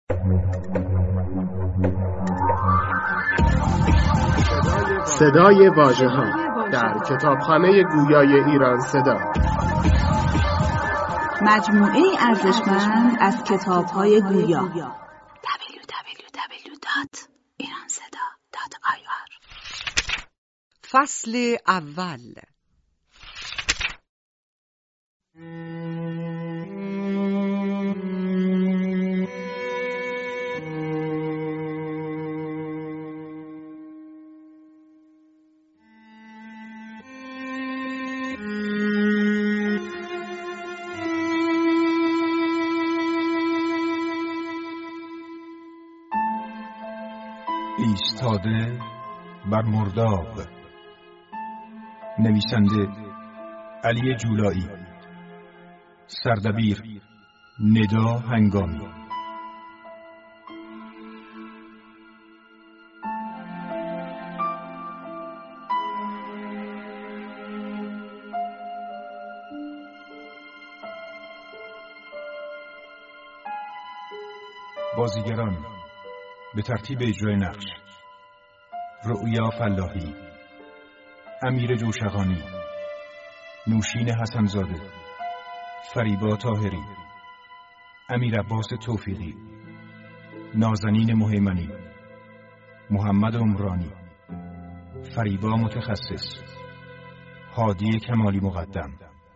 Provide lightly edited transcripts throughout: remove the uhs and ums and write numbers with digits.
صدای واژه‌ها در کتابخانه گویای ایران صدا، مجموعه ارزشمند از کتاب‌های گویا. www.iranseda.ir. فصل اول. ایستاده بر مرداب. نویسنده علی جولایی. سردبیر ندا هنگامی. بازیگران به ترتیب اجرای نقش: رؤیا فلاحی، امیر جوشقانی، نوشین حسن‌زاده، فریبا طاهری، امیر عباس توفیقی، نازنین مهیمنی، محمد عمرانی، فریبا متخصص، هادی کمالی مقدم.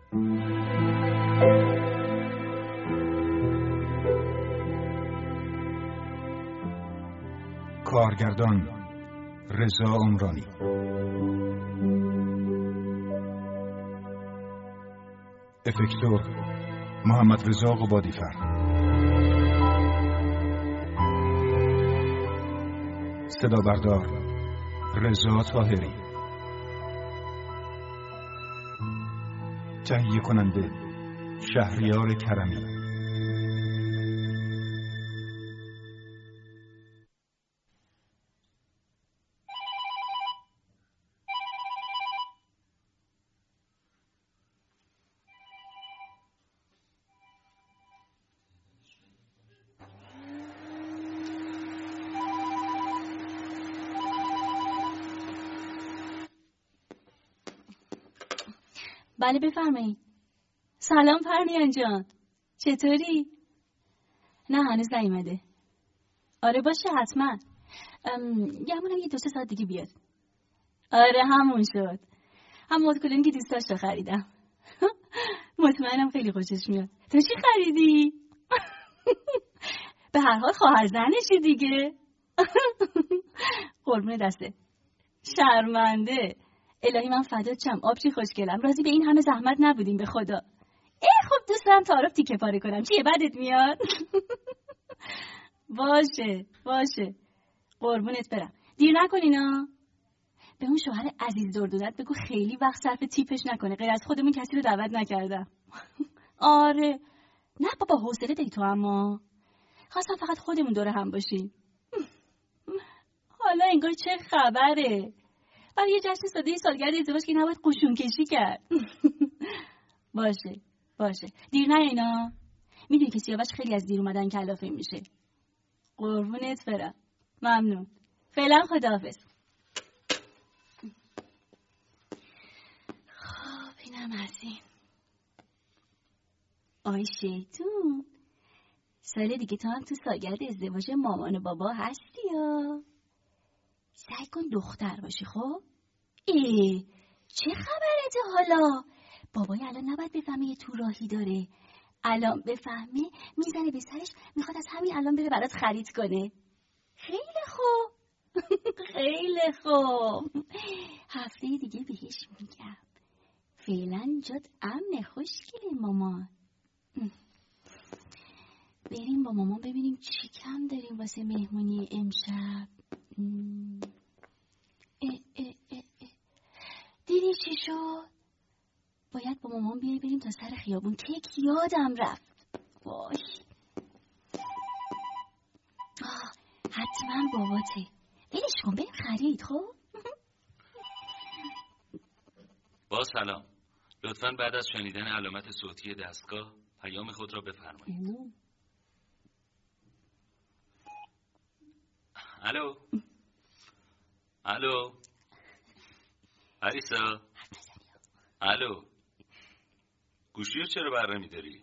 کارگردان رضا عمرانی. افکتور محمد رضا قبادی‌فر. صدا بردار رضا طاهری. تهیه کننده شهریار کرمی. بله بفرمایید. سلام پرنیان جان، چطوری؟ نه هنوز نیومده. آره باشه حتما. گمونم یه 2-3 ساعت دیگه بیاد. آره همون شد. هم مدکلونی که دوست داشت خریدم. مطمئنم خیلی خوشش میاد. تو چی خریدی؟ به هر حال خواهر زنشی دیگه. قربون دسته. شرمنده. الهی من فدات شم، آبچی خوشگلم. راضی به این همه زحمت نبودیم به خدا. خب دوست دارم تعارف تیکه پاره کنم. چیه بدت میاد؟ باشه قربونت برم. دیر نکنینا. به اون شوهر عزیز دردونت بگو خیلی وقت صرف تیپش نکنه. غیر از خودمون کسی رو دعوت نکردم. آره نه بابا حوصله داری تو، اما خواستم فقط خودمون دوره هم باشیم. حالا انگار چه خبره؟ برای یه جشن ساده سالگرد ازدواج که نباید قشون کشی کرد. باشه دیر نه اینا. میدونی که سیاوش خیلی از دیر اومدن کلافه میشه. قربونت برم. ممنون. فعلا خداحافظ. خب اینم از این. آی شیطون، سال دیگه تو هم تو سالگرد ازدواج مامان و بابا هستی یا؟ سعی کن دختر باشی خب؟ چه خبرته حالا؟ بابای الان نباید بفهمه یه تو راهی داره. الان بفهمه میزنه به سرش، میخواد از همین الان بره برات خرید کنه. خیلی خوب. خیلی خوب. هفته دیگه بهش میگم. فعلا جات امن. خوشگله مامان. بریم با مامان ببینیم چی کم داریم واسه مهمونی امشب. دیدی چی شد؟ باید با مامان بیایی بریم تا سر خیابون. کیک یادم رفت. وای. حتما باباته. ولش کن بریم خرید. خب با سلام. لطفاً بعد از شنیدن علامت صوتی دستگاه پیام خود را بفرمایید. الو الو پریسا، الو گوشی رو چرا بر نمی‌داری؟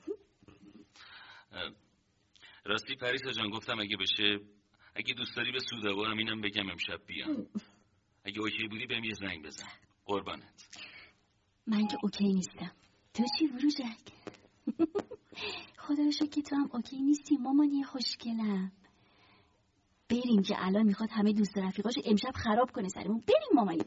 راستی پریسا جان، گفتم اگه بشه، اگه دوست داری به سودابارم اینم بگم امشب بیام. اگه اوکی بودی بهم یه زنگ بزن. قربانت. من که اوکی نیستم. تو چی وروژک؟ خدا رو شکر که تو هم اوکی نیستی مامانی خوشگلم. بریم که الان میخواد همه دوست رفیقاشو امشب خراب کنه سرمون. بریم مامانی.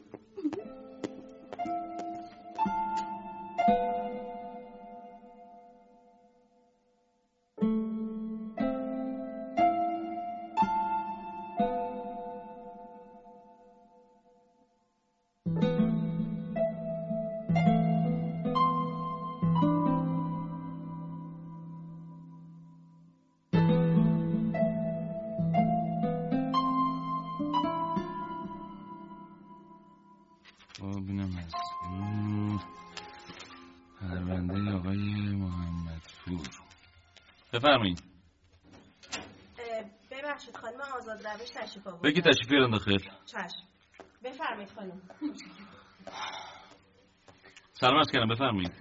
پرونده آقای محمدپور. بفرمایید. ببخشید خانم آزاد روش تشریف آوردن. بگی تشریف بیارن داخل. چشم. بفرمایید خانم. سلام عرض کردم، بفرمایید.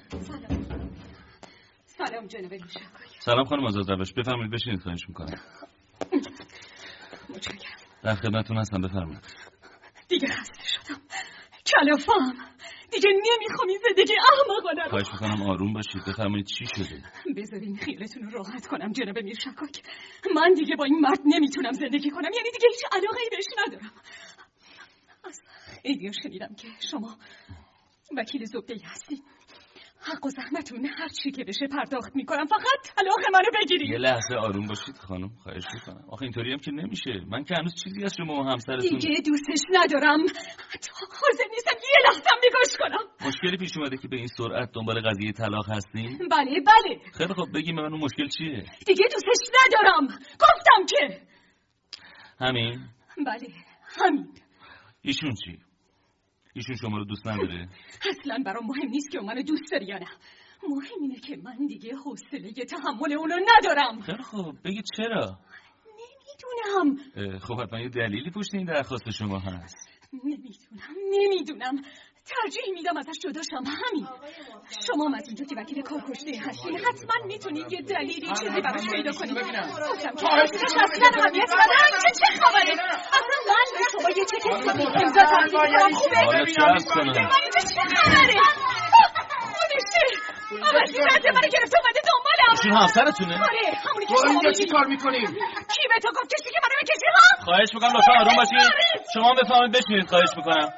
سلام جناب لوشکای. سلام خانم آزاد روش، بفرمایید بشینید، خواهش میکنم. متشکرم. در خدمتتون هستم، بفرمایید. دیگه خسته شدم. کلافم. دیگه نمیخوام این زندگی احمقانه رو. خواهش میکنم آروم باشید، بفرمایید چی شده؟ بذارین خیالتون رو راحت کنم جناب میرشکاک. من دیگه با این مرد نمیتونم زندگی کنم، یعنی دیگه هیچ علاقه‌ای بهش ندارم. از خیلی شنیدم که شما وکیل زبده‌ای هستین. حق و زحمتون هر چی که بشه پرداخت میکنم، فقط طلاق منو بگیرید. یه لحظه آروم باشید خانم، خواهش میکنم. آخه اینطوری هم که نمیشه. من که هنوز چیزی از شما و همسرتون دیگه دوستش ندارم. حتی حاضر نیستم یه لحظه هم نگاش کنم. مشکلی پیش اومده که به این سرعت دنبال قضیه طلاق هستین؟ بله بله. خیلی خب بگیم به من اون مشکل چیه؟ دیگه دوستش ندارم. گفتم که همین؟ بله همین. ایشون چی؟ ایشون شما رو دوست نداره؟ اصلا برام مهم نیست که اون منو دوست داره یا نه. مهم اینه که من دیگه حوصله تحمل اونو ندارم. خیلی خب بگید چرا؟ نمیدونم. خب حتما یه دلیلی پشت این درخواست شما هست. نمیدونم. ترجیح میدم ازش جدا شم. همین. شما هم از اونجا که وکیل کارکشته هستین حتما میتونید یه دلیلی چیزی براش پیدا کنید. گفتم که ازش اصلا اهمیت ندارم که چه خبره. اصلا من به شما یه چک حسابی امضا تحصیل کنم خوبه؟ حالا چه عرض کنم؟ چه خبره؟ خودشه وزیرت منو گرفت اومده دنبالم. ایشون همسرتونه؟ آره همونی که تو اینجا شما چی کار میکنی؟ کی به تو گفت کسی که منو بکشی ها؟ خواهش میکنم لطفا آروم باشید. شما بفرمایید بشینید، خواهش میکنم.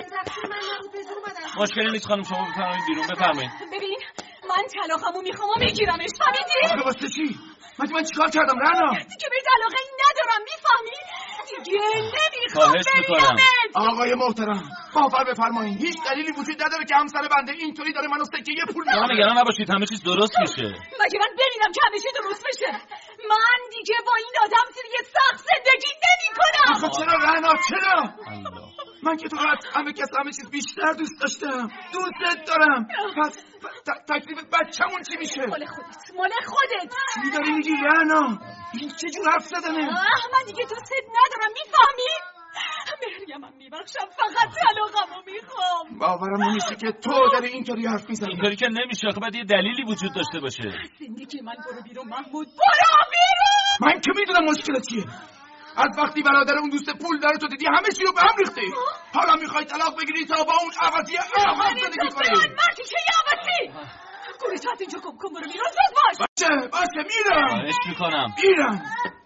مشکلی نیست خانم، شما بفرمایید بیرون، بفرمایید. ببین من طلاقمو میخوام و میگیرمش، فهمیدی؟ آخه واسه چی؟ من چیکار کردم رنا؟ دیگه به علاقه ندارم، میفهمی؟ دیگه نمیخوام خواهش میکنم. آقای محترم باور بفرمایید هیچ دلیلی وجود نداره که همسر بنده اینطوری داره منو سکه یه پول شما نگران نباشید، همه چیز درست میشه. مگه من ببینم که همه چیز درست بشه؟ من دیگه با این آدم زیر یه سقف زندگی نمی‌کنم. آخه چرا رنا چرا؟ من که تو همه کس همه چیز بیشتر دوست داشتم، دوستت دارم. پس تکلیف بچه‌مون چی میشه؟ مال خودت چی داری میگی رنا؟ این چه جور حرف زدنه؟ من دیگه دوستت ندارم، میفهمی؟ مریم میبخشم، فقط طلاقمو میخوام. باورم نمیشه که تو داری اینطوری حرف میزنی. اینطوری که نمیشه، آخه باید یه دلیلی وجود داشته باشه. زندگی من برو بیرون محمود، برو بیرون. من که میدونم مشکل چیه. از وقتی برادر اون دوست پول داره تو دیدی همه چی رو به هم ریختی. حالا میخوای طلاق بگیری تا با اون عوضی احمق زندگی کنی. مردی که یه عوضی گوریتات اینجا کم برو بیرون، زود باش. باشه میرم. خواهش میکنم. میرم.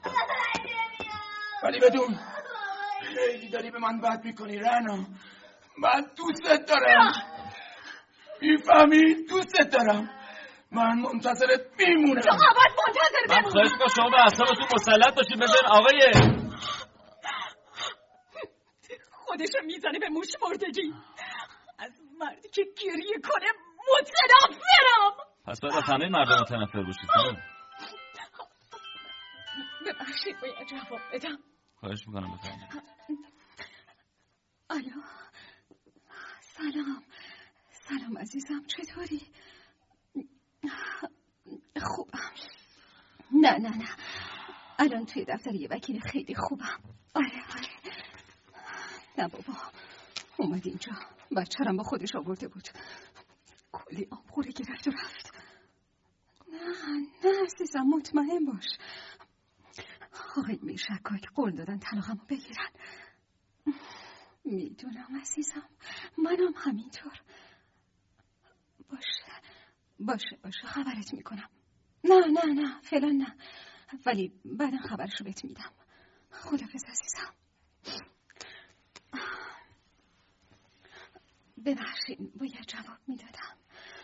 ولی بدون خیلی داری به من بد میکنی رنا. من دوستت دارم، میفهمی؟ دوستت دارم. من منتظرت میمونم. تو ابد منتظر بمون. من خواهش میکنم شما به اعصابتون مسلط باشید. ببین آقای خودشو میزنه به موش مردگی. از مردی که گریه کنه متنفرم. پس باید از همه مردم متنفر باشید. ببخشید باید جواب بدم. خواهش میکنم بفرمایید. الو سلام عزیزم، چطوری؟ خوبم. نه الان توی دفتر یه وکیل خیلی خوبم. آره. نه بابا، اومد اینجا، بچه‌رم با خودش آورده بود، کلی آبخوری گرفت و رفت. نه عزیزم، مطمئن باش. آقای میرشکاک قول دادن طلاقمو بگیرن. میدونم عزیزم، منم همینطور. باشه خبرت میکنم. نه فعلا نه، ولی بعدا خبرشو بهت میدم. خداحافظ عزیزم. ببخشید، باید جواب میدادم.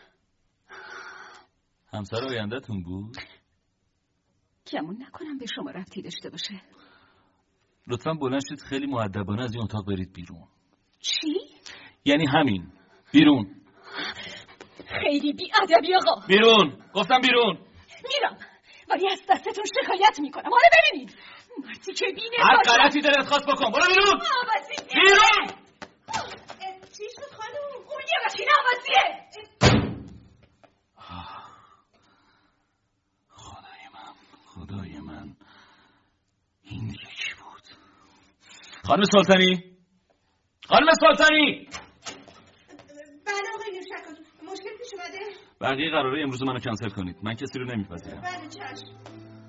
همسر آینده‌تون بود؟ گمون نکنم به شما ربطی داشته باشه. لطفاً بلند شید، خیلی مؤدبانه از این اتاق برید بیرون. چی؟ یعنی همین، بیرون. خیلی بی‌ادبی آقا. بیرون، گفتم بیرون. میرم، ولی از دستتون شکایت میکنم. حالا ببینید، مردی که بینه هر غلطی دلت خواست بکن، برو بیرون. بیرون. چی شد خانم؟ اون یه وکیل عوضیه. خدای من، این یکی بود. خانم سلطانی. بله آقای میرشکاک، مشکل پیش اومده؟ بقیه قراره امروز منو کنسل کنید، من کسی رو نمیپذیرم. بله چشم.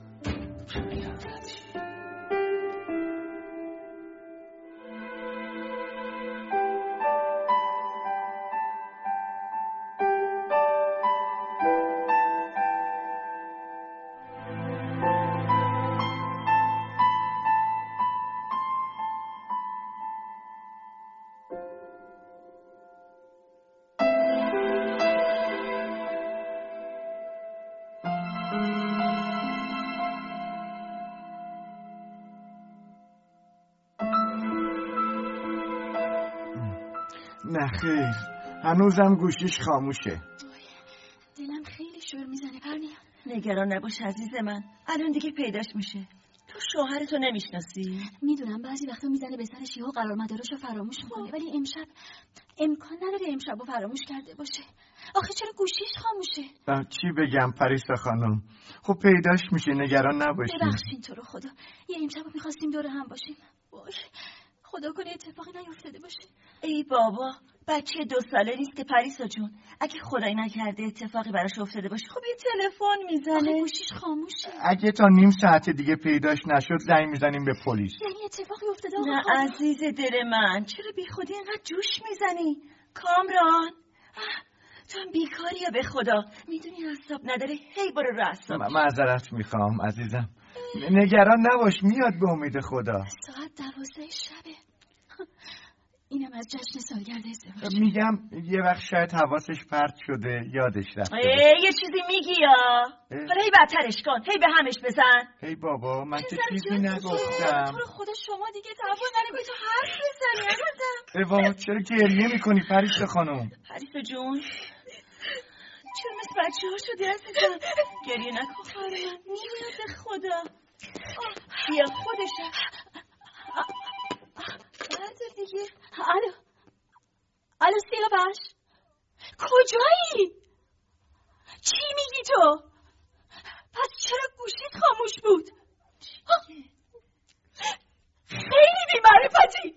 نه خیر، هنوزم گوشیش خاموشه. دلم خیلی شور میزنه پرنیا. نگران نباش عزیز من، الان دیگه پیداش میشه. تو شوهرتو نمیشناسی؟ میدونم بعضی وقتا میزنه به سرش یهو قرار مداراشو فراموش میکنه، ولی امشب امکان نداره امشبو فراموش کرده باشه. آخه چرا گوشیش خاموشه؟ چی بگم پریسا خانم؟ خب پیداش میشه، نگران نباشید. ببخشین تو رو خدا، یه امشبو میخواستیم دور هم باشیم. وای خدا کنه اتفاقی نیفتاده باشه. ای بابا، بچه 2 ساله نیست که پریسا جون. اگه خدایی نکرده اتفاقی براش افتاده باشه، خب یه تلفن میزنه. آخه گوشیش خاموشه. اگه تا نیم ساعت دیگه پیداش نشد زنگ میزنیم به پلیس. یعنی اتفاقی افتاده؟ نه عزیز دل من، چرا بی خودی اینقدر جوش میزنی؟ کامران، تو هم بیکاری یا به خدا؟ میدونی اعصاب نداره، هی برو رو اعصابش. معذرت میخوام عزیزم، نگران نباش، میاد به امید خدا. ساعت 12 شبه. اینم از جشن سالگرد ازدواج. میگم یه وقت شاید حواسش پرت شده، یادش رفته. یه چیزی میگی یا؟ حالا هی بدترش کن، هی به همش بزن. هی بابا، من که چیزی نگفتم. تو رو خدا شما دیگه تحول نکنید، تو حرف بزنی عزیزم. ای بابا چرا گریه میکنی پریسا خانم؟ پریسا جون، چرا مثل بچه ها شدی عزیزم؟ گریه نکن خواهر من، میاد به خدا. بیا خودشه. بردار دیگه. الو سیاوش، کجایی؟ چی میگی تو؟ پس چرا گوشیت خاموش بود؟ خیلی بی‌معرفتی.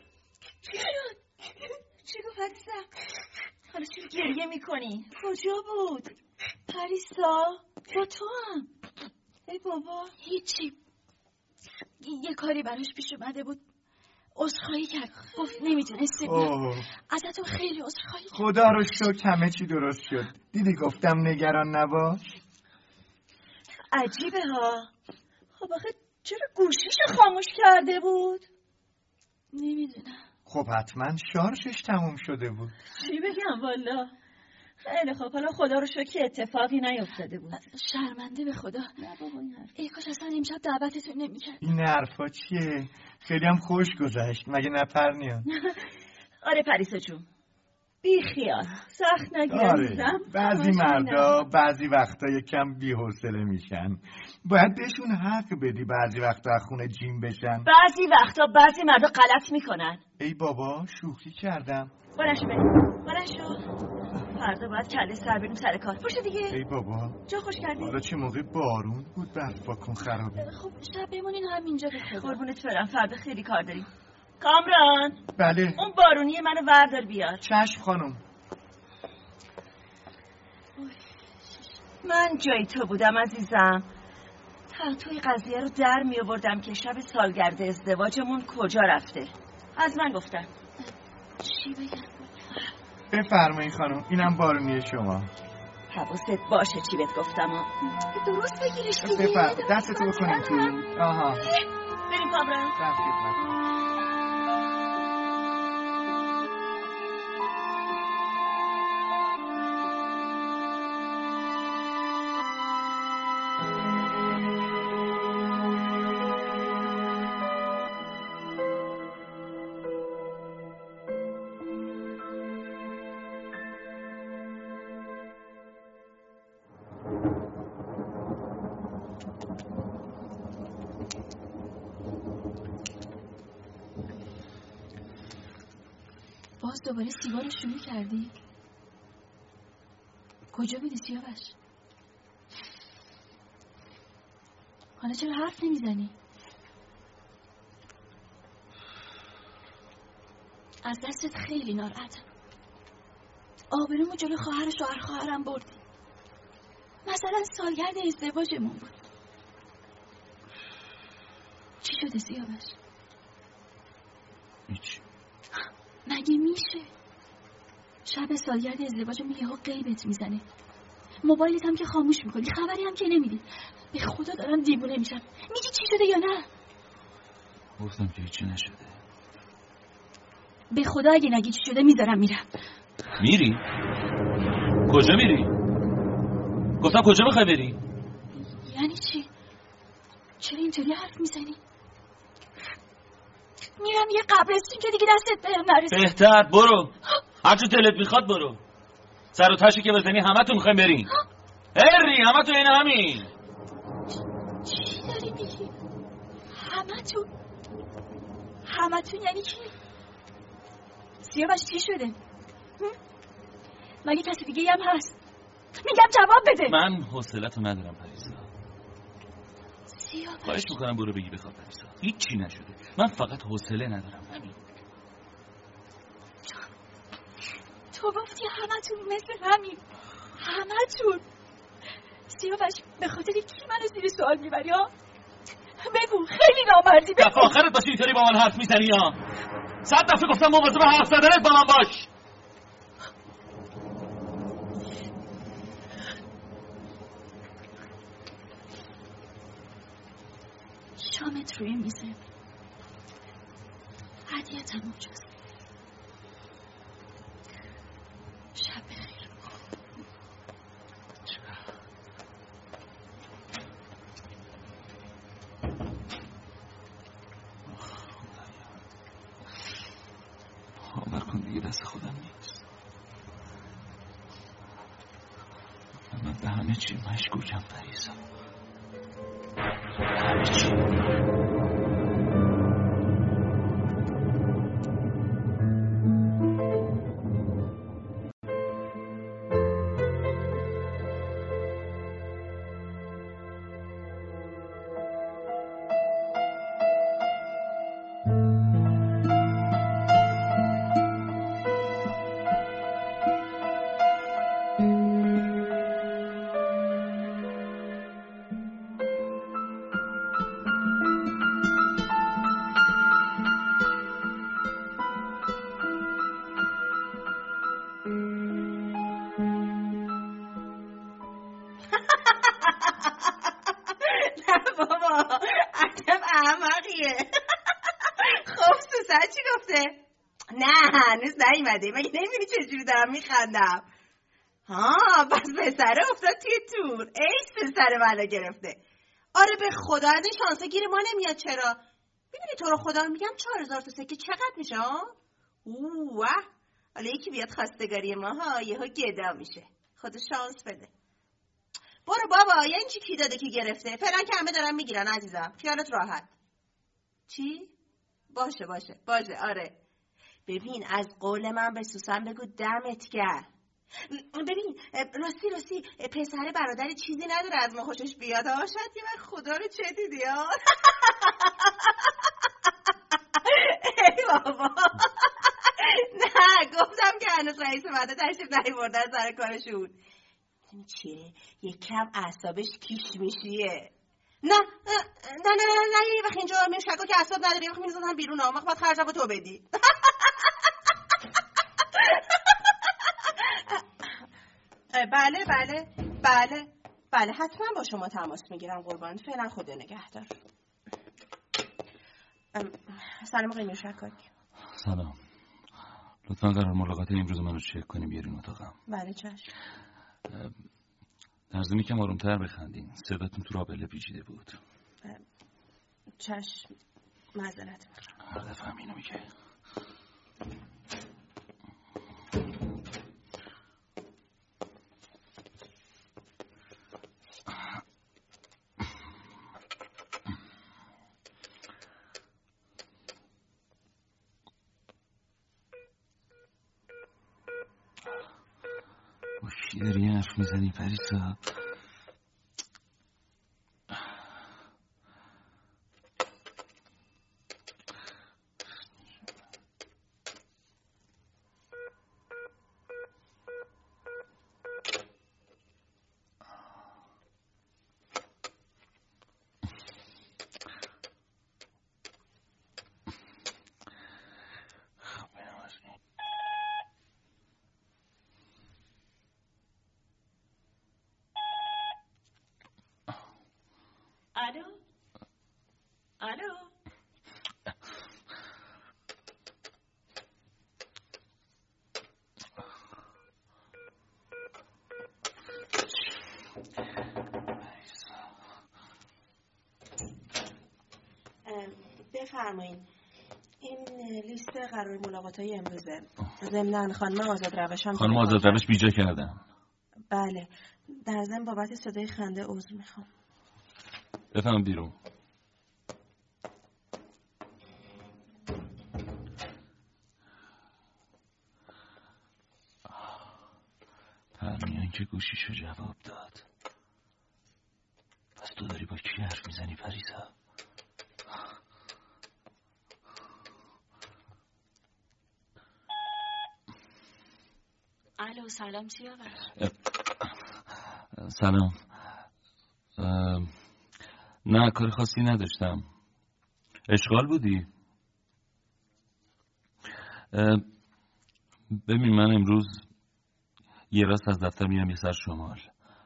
چی گفت عزیزم؟ حالا چرا گریه میکنی؟ کجا بود؟ پریسا با تو هم. ای بابا هیچی، یه کاری براش پیش اومده بود، عذرخواهی کرد، گفت نمیتونسته بیاد. ازتون خیلی عذرخواهی کرد. خدا رو شکر همه چی درست شد. دیدی گفتم نگران نباش. عجیبه ها. خب آخه چرا گوشیشو خاموش کرده بود؟ نمیدونم. خب حتما شارژش تموم شده بود. چی بگم والا. خیلی خب، حالا خدا رو شکر که اتفاقی نیفتاده بود. شرمنده به خدا. نه بابا این حرف. ای کاش اصلا امشب دعوتتون نمی‌کرد. این حرفا چیه؟ خیلی هم خوش گذشت، مگه نه پرنیا؟ آره پریسا جون، بی خیال، سخت نگیر عزیزم. بعضی مردا بعضی وقتا یکم بی‌حوصله میشن، باید بهشون حق بدی. بعضی وقتا خونه جیم بشن، بعضی وقتا بعضی مردا غلط میکنن. ای بابا شوخی کردم. برش شو. فردا باید کله سر بریم سر کار. پاشو دیگه. ای بابا جا خوش کردی؟ حالا چه موقع بارون بود برف کن خرابه. خب شب بمونین همینجا به خدا. قربونت برم، فردا خیلی کار داریم. کامران. بله. اون بارونی منو وردار بیار. چشم خانم. من جای تو بودم عزیزم، توی قضیه رو در می آوردم که شب سالگرد ازدواجمون کجا رفته. از من گفتن. چی بگم؟ بفرمایید خانم، اینم بارونی شما. حواست باشه چی بهت گفتم. درست بگیرش دیگه. بفرمایید دستتو بکنیم تو. آها بریم کامران. رفتید. باز دوباره سیگار رو شروع کردی؟ کجا بودی سیاوش؟ حالا چرا حرف نمیزنی؟ از دستت خیلی ناراحتم. آبرومو جلو خواهر و شوهر خواهرم بردی. مثلا سالگرد ازدواجمون بود. چی شده سیاوش؟ هیچ. مگه میشه؟ شب سالگرد ازدواجمون یهو غیبت میزنه. موبایلت هم که خاموش میکنی، خبری هم که نمیدی. به خدا دارم دیوونه میشم. میگی چی شده یا نه؟ گفتم که هیچی نشده. به خدا اگه نگی چی شده میذارم میرم. میری؟ کجا میری؟ گفتم کجا میخوای بری؟ یعنی چی؟ چرا اینطوری حرف میزنی؟ میرم یه قبرستون که دیگه دستت بهم نرسه. بهتر برو، هرچه دلت میخواد برو. سر و تشی که بزنی همتون میخوایم بریم. هری همتون این همین. چی داری میگی؟ همتون یعنی کی؟ سیاوش چی شده؟ مگه کسی دیگه هم هست؟ میگم جواب بده. من حوصله‌تو ندارم پریسا. سیاوش خواهش میکنم برو بگی بخواب پریسا. هیچی نشده، من فقط حوصله ندارم همین. تو گفتی همتون مثل همین. همتون. سیاوش به خاطر کی منو زیر سوال میبری ها؟ بگو، خیلی نامردی. بگو. دفعه آخرت باشی اینطوری با من حرف میزنی ها. 100 دفعه گفتم مواظب حرف زدنت با من باش. شامت روی میزه. هدیه‌تم اونجاست. شب بخیر. باور کن دیگه دست خودم نیست. من به همه چی مشکوکم پریسا. همه چی. هنوز نیومده. مگه نمیبینی چجوری دارم میخندم؟ ها بس پسره افتاد توی تور. ایس پسر منو گرفته. آره به خدا از این شانسه گیر ما نمیاد. چرا؟ میدونی تو رو خدا میگم 4000 تا سکه چقدر میشه ها؟ اوه حالا یکی بیاد خواستگاری ما ها یهو گدا میشه. خدا شانس بده. برو بابا یعنی چی کی داده کی گرفته؟ فعلا که همه دارن میگیرن عزیزم. خیالت راحت. چی؟ باشه آره. ببین از قول من به سوسن بگو دمت گرم. ببین راستی پسر برادری چیزی نداره از ما خوشش بیاد ها. شاید یه وقت خدا رو چه دیدی ها. ای بابا نه گفتم که هنوز رئیس ماده تشریف نیاوردن سر کارشون. میدونی چیه؟ یک کم اعصابش کیش میشیه. نه یه وقت اینجا میشکا که اعصاب نداره، یه وقت میزدن بیرون ها. باید خرجم تو بدی. بله حتما با شما تماس میگیرم قربان. فعلا خدا نگهدار. سلام آقای میرشکاک. سلام. لطفا قرار ملاقات امروز منو چک کنیم بیارین اتاقم. بله چشم. در ضمن یکم آرومتر بخندین، صداتون تو رابله پیچیده بود. چشم معذرت. هر دفعه همینو میگه. کی داری حرف میزنی پریسا؟ الو بفرمایین. این لیست قرار ملاقات‌های امروزه. ضمناً خانم آزاد روشم. خانم آزاد روش بیجا کردم. بله. در ضمن بابت صدای خنده عذر میخوام. بفهم بیرون. پرمیان که گوشیشو جواب داد. پس تو داری با کی حرف میزنی پریسا؟ الو سلام سیاوش. سلام. نه کار خاصی نداشتم. اشغال بودی؟ ببین من امروز یه راست از دفتر میرم یه سر شمال.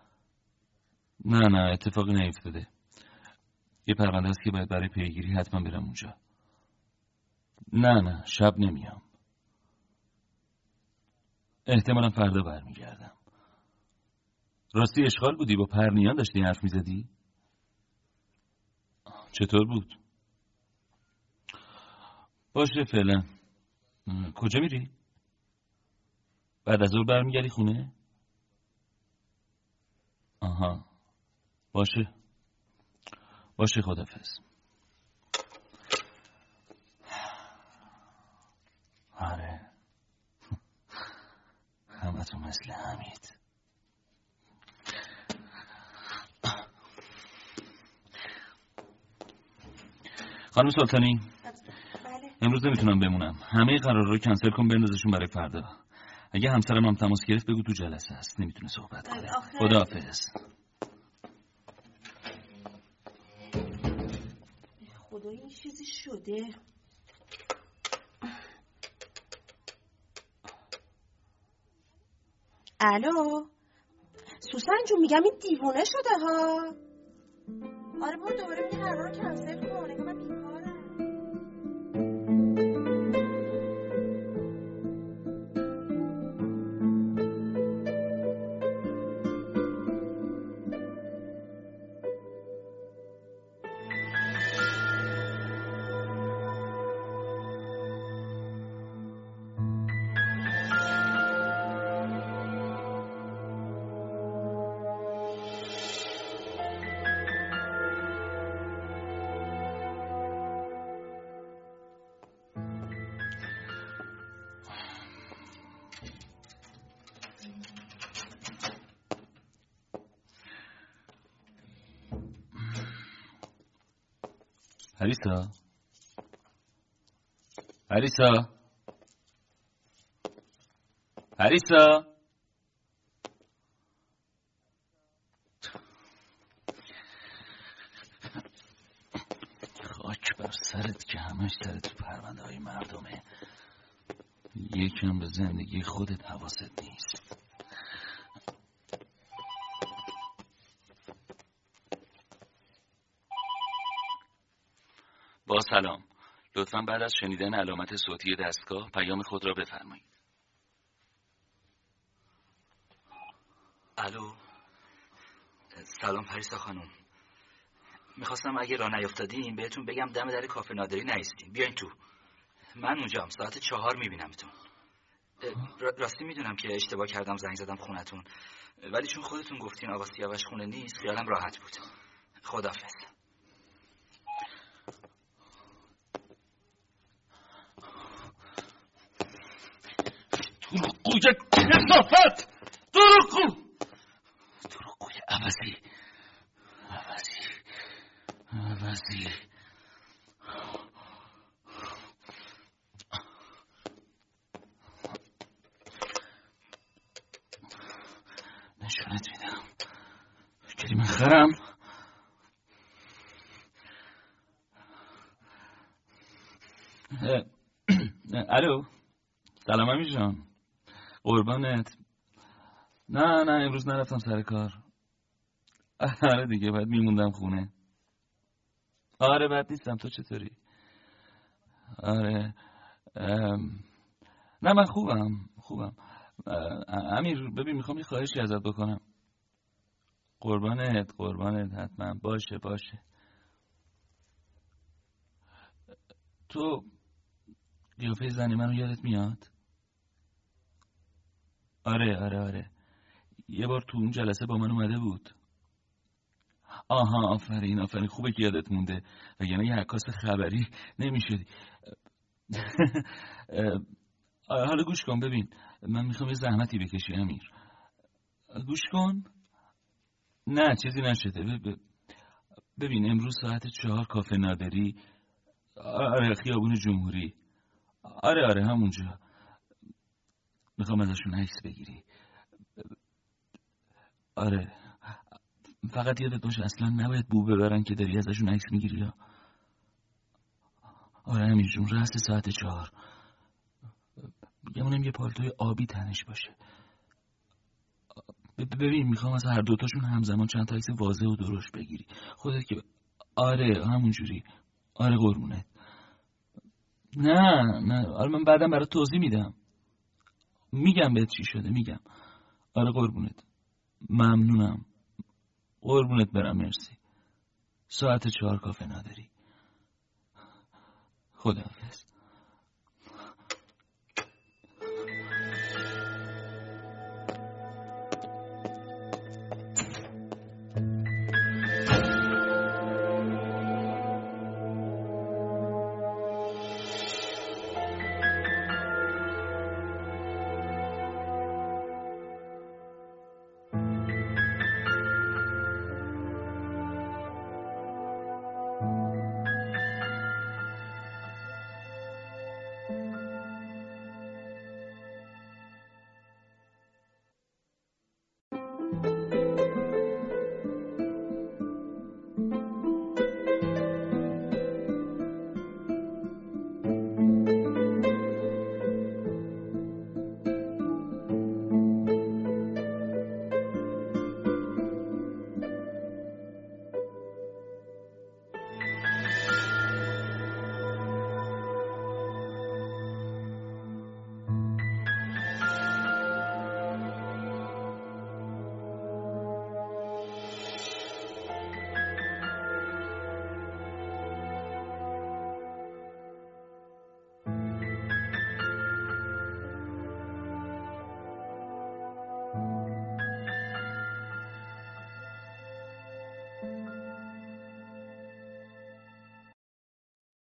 نه اتفاقی نیفتاده. یه پرونده هست که باید برای پیگیری حتما برم اونجا. نه شب نمیام. احتمالا فردا برمیگردم. راستی اشغال بودی؟ با پرنیان داشتی حرف میزدی؟ چطور بود؟ باشه فعلا. کجا میری؟ بعد از ظهر برمیگردی خونه؟ آها باشه خداحافظ. آره همتون مثل حمید. خانم سلطانی بله. امروز نمیتونم بمونم. همه قرار رو کنسل کن بندازشون برای فردا. اگه همسرم هم تماس گرفت بگو تو جلسه است، نمیتونه صحبت کنه. خداحافظ. خدا این چیزی شده. الو سوسن جون میگم این دیوونه شده ها. آره با دوباره میگه قرار کنسل کن. نگه من بیکارم. پریسا پریسا پریسا خاک بر سرت که همش سرت تو پرونده های مردمه. یکم به زندگی خودت حواست نیست. با سلام، لطفاً بعد از شنیدن علامت صوتی دستگاه پیام خود را بفرمایید. الو، سلام پریسا خانم. میخواستم اگه راه نیفتادیم بهتون بگم دم در کافه نادری نایستیم، بیاین تو. من اونجام ساعت 4 میبینمتون. راستی میدونم که اشتباه کردم زنگ زدم خونتون، ولی چون خودتون گفتین آقا سیاوش خونه نیست خیالم راحت بود. خداحافظ. دروغگوی کثافت! دروغگوی عوضی. نشونت میدم کریم خرم. الو، سلام امیر جان. قربانت. نه امروز نرفتم سر کار. آره دیگه باید میموندم خونه. آره بد نیستم. تو چطوری؟ آره نه من خوبم. امیر ببین میخوام یه خواهشی ازت بکنم. قربانت حتما. باشه تو قیافه زنی منو یادت میاد؟ آره یه بار تو اون جلسه با من اومده بود. آها آفرین خوبه که یادت مونده، وگرنه یه عکاس خبری نمیشدی. حالا گوش کن ببین، من میخوام یه زحمتی بکشی امیر. گوش کن. نه چیزی نشده. ببین امروز ساعت 4 کافه نادری. آره خیابون جمهوری. آره همونجا. میخوام ازشون عکس بگیری. آره فقط یادت باشه اصلا نباید بو ببرن که داری ازشون عکس میگیری یا. آره امیر جون رأس ساعت 4. میگم یه پالتوی آبی تنش باشه. ببین میخوام از هر دوتاشون همزمان چند تا عکس واضح و درشت بگیری. خودت که آره همونجوری. آره قربونت. نه آره من بعدم برات توضیح میدم. میگم بهت چی شده میگم. آره قربونت. ممنونم. قربونت برم مرسی. ساعت 4 کافه نادری. خداحافظ.